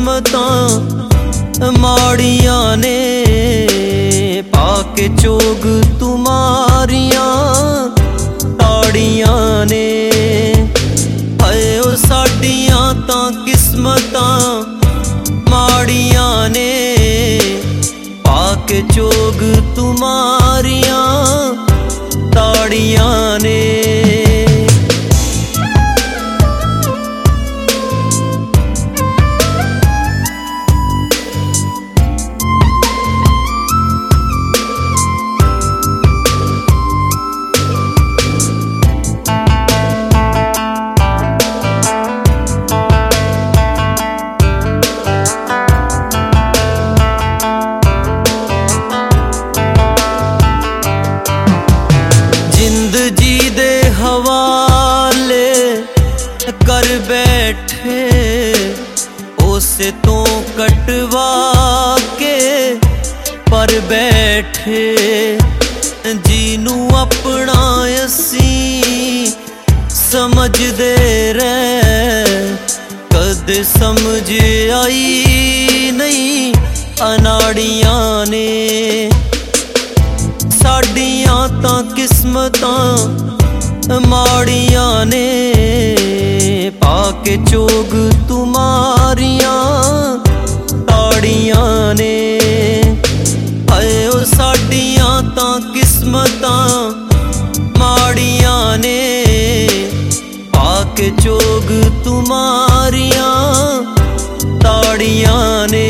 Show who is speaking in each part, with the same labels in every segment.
Speaker 1: किस्मतां माड़ियां ने, पाके चोग तुम्हारियां ताड़ियां ने। हाय ओ साडियां तां किस्मतां माड़ियां ने, पाके चोग तुम्हारियां ताड़ियां ने। कर बैठे उसे तो कटवा के पर बैठे, जीनू अपना असी समझदे रह, कदे समझ आई नहीं अनाड़ियां ने। साडियां तां किस्मतां माड़ियां ने, पाके चोग तुम्हारियां ताड़ियां ने। हाय ओ साडियां तां किस्मतां माड़ियां ने, पाके चोग तुम्हारियां ताड़ियां ने।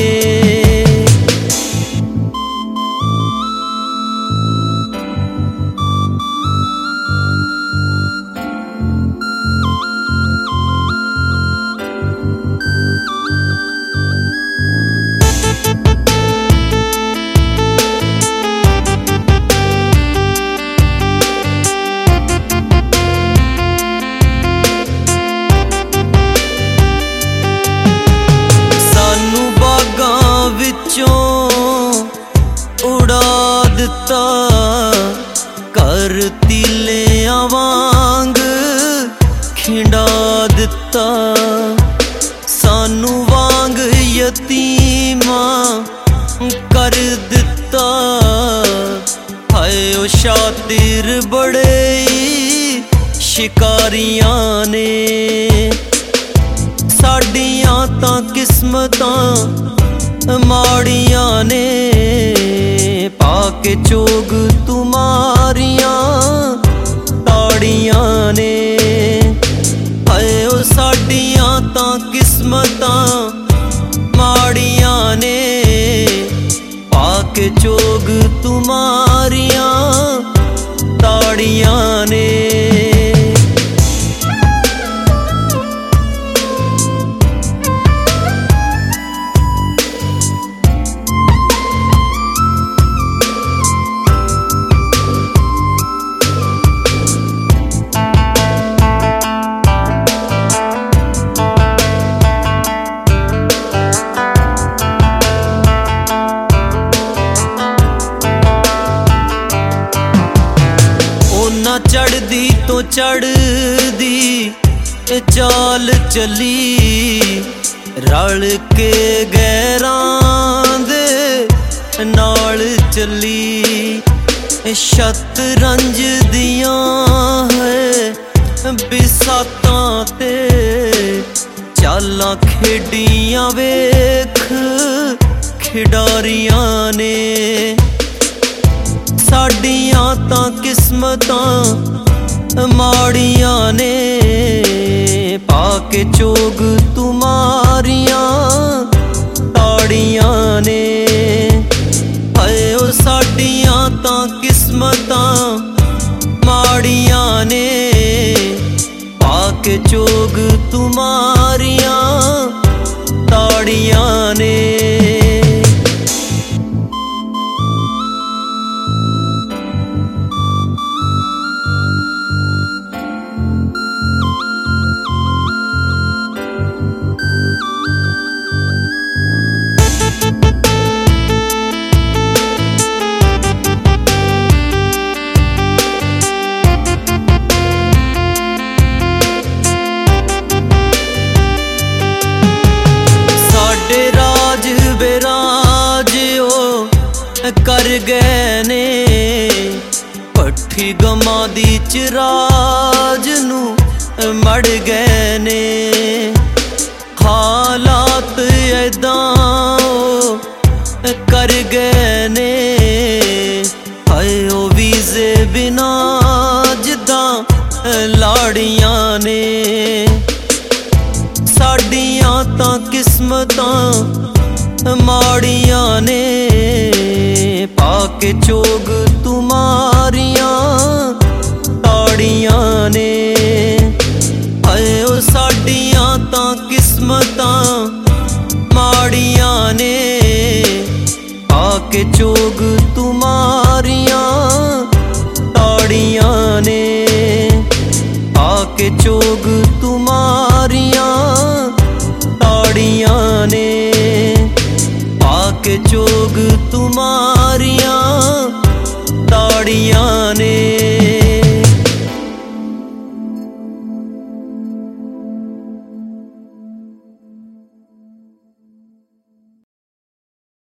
Speaker 1: उड़ा दिता कर तीलियां वांग खिंडा दिता, सानू वांग यतीमां कर दिता। हाय ओ शातिर बड़े शिकारियां ने, साडियां तां किस्मतां माड़ियां ने, पाके चोग तुम्हारियां ताड़ियां ने। हाय ओ साडियां तां किस्मतां माड़ियां ने, पाके चोग तुम्हारियां ताड़ियां ने। चढ़दी तो चढ़दी चाल चली, रल के गैरां दे नाल चली। शतरंज दियां है बिसातां ते, चालां खेडियां वेख खिडारियां ने। साडियां तां किस्मतां माड़ियां ने, पाके चोग तुम्हारियां ताड़ियां ने। हाय ओ साडियां तां किस्मतां माड़ियां ने, पाके चोग तुम्हारियां ताड़ियां ने। कर गए ने पट्ठी गमां दी चिराज नू मड़ गए ने। हालात ऐदां कर गए ने हाय ओ वीज़े बिना जिद्दां लाड़ियां ने। साडियां तां किस्मतां माड़ियां ने पाके चोग तुम्हारियां ताड़ियां ने। हाय ओ साडियां तां किस्मतां माड़ियां ने पाके चोग तुम्हारियां ताड़ियां ने। पाके चोग तुम्हारियां ताड़ियां ने। पाके चोग तुम्हारियां ताड़ियां